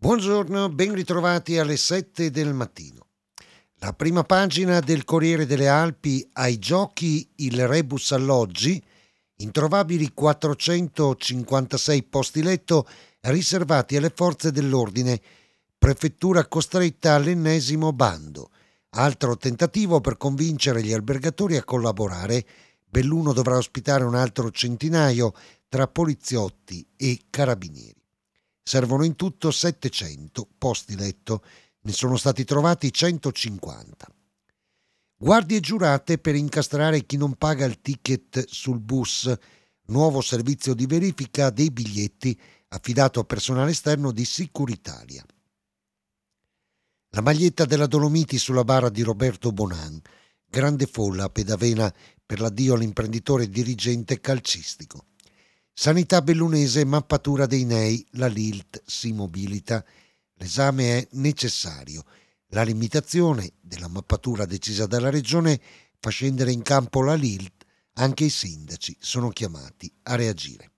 Buongiorno, ben ritrovati alle 7 del mattino. La prima pagina del Corriere delle Alpi: ai giochi il rebus alloggi, introvabili 456 posti letto riservati alle forze dell'ordine, prefettura costretta all'ennesimo bando. Altro tentativo per convincere gli albergatori a collaborare. Belluno dovrà ospitare un altro centinaio tra poliziotti e carabinieri. Servono in tutto 700 posti letto, ne sono stati trovati 150. Guardie giurate per incastrare chi non paga il ticket sul bus, nuovo servizio di verifica dei biglietti affidato a personale esterno di Sicuritalia. La maglietta della Dolomiti sulla bara di Roberto Bonan, grande folla a Pedavena per l'addio all'imprenditore dirigente calcistico. Sanità bellunese, mappatura dei NEI, la LILT si mobilita, l'esame è necessario. La limitazione della mappatura decisa dalla Regione fa scendere in campo la LILT, anche i sindaci sono chiamati a reagire.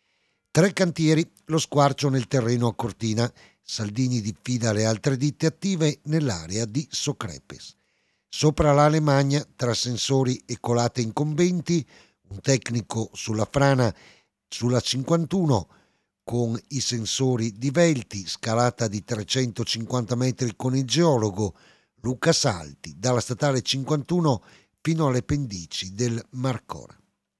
3 cantieri, lo squarcio nel terreno a Cortina, Saldini diffida le altre ditte attive nell'area di Socrepes. Sopra l'Alemagna, tra sensori e colate incombenti, un tecnico sulla frana sulla 51 con i sensori divelti, scalata di 350 metri con il geologo Luca Salti, dalla statale 51 fino alle pendici del Marcora.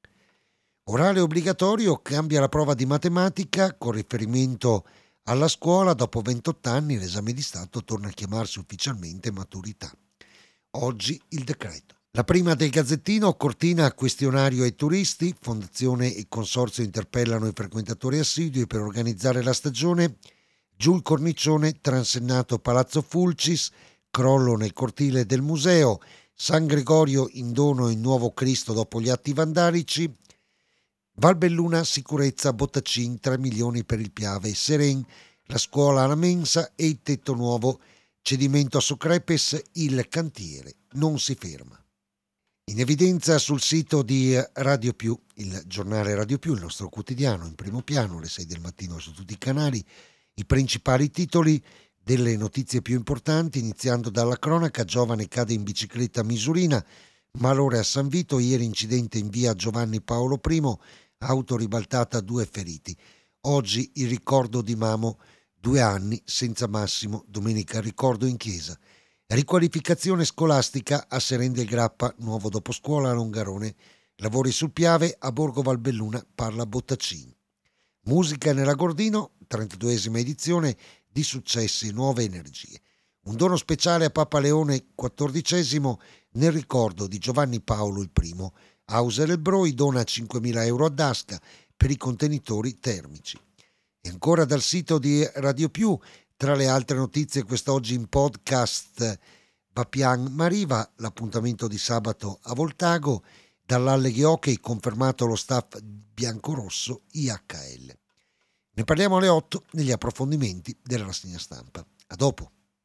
Orale obbligatorio, cambia la prova di matematica con riferimento alla scuola. Dopo 28 anni l'esame di Stato torna a chiamarsi ufficialmente maturità. Oggi il decreto. La prima del Gazzettino: Cortina, questionario ai turisti, fondazione e consorzio interpellano i frequentatori assidui per organizzare la stagione. Giù il cornicione, transennato Palazzo Fulcis, crollo nel cortile del museo. San Gregorio in dono il nuovo Cristo dopo gli atti vandalici. Valbelluna, sicurezza, Bottacin, 3 milioni per il Piave. Seren, la scuola alla mensa e il tetto nuovo. Cedimento a Socrepes, il cantiere non si ferma. In evidenza sul sito di Radio Più, il giornale Radio Più, il nostro quotidiano, in primo piano, alle 6 del mattino su tutti i canali, i principali titoli delle notizie più importanti, iniziando dalla cronaca: giovane cade in bicicletta a Misurina, malore a San Vito, ieri incidente in via Giovanni Paolo I, auto ribaltata, 2 feriti. Oggi il ricordo di Mamo, 2 anni senza Massimo, domenica ricordo in chiesa. Riqualificazione scolastica a Seren del Grappa, nuovo doposcuola a Longarone, lavori sul Piave, a Borgo Valbelluna parla Bottacin. Musica nella Gordino, 32esima edizione di Successi e Nuove Energie. Un dono speciale a Papa Leone XIV nel ricordo di Giovanni Paolo I. Auser El Broi dona 5.000 euro ad Asca per i contenitori termici. E ancora dal sito di Radio Più, tra le altre notizie quest'oggi in podcast: Vapian Mariva, l'appuntamento di sabato a Voltago. Dall'Alleghe Hockey confermato lo staff biancorosso IHL. Ne parliamo alle 8 negli approfondimenti della rassegna stampa. A dopo.